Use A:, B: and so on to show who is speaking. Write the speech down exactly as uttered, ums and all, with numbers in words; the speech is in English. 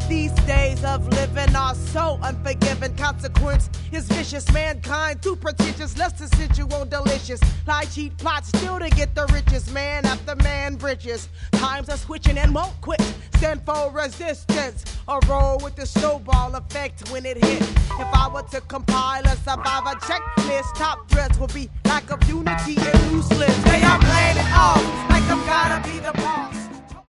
A: These days of living are so unforgiving. Consequence is vicious. Mankind too pretentious, less sensual, delicious. Lie, cheat, plot, still to get the riches. Man after man bridges. Times are switching and won't quit. Stand for resistance. A roll with the snowball effect when it hit. If I were to compile a survivor checklist, top threats will be lack of unity and loose lips. They are playing it off like I'm gotta be the boss.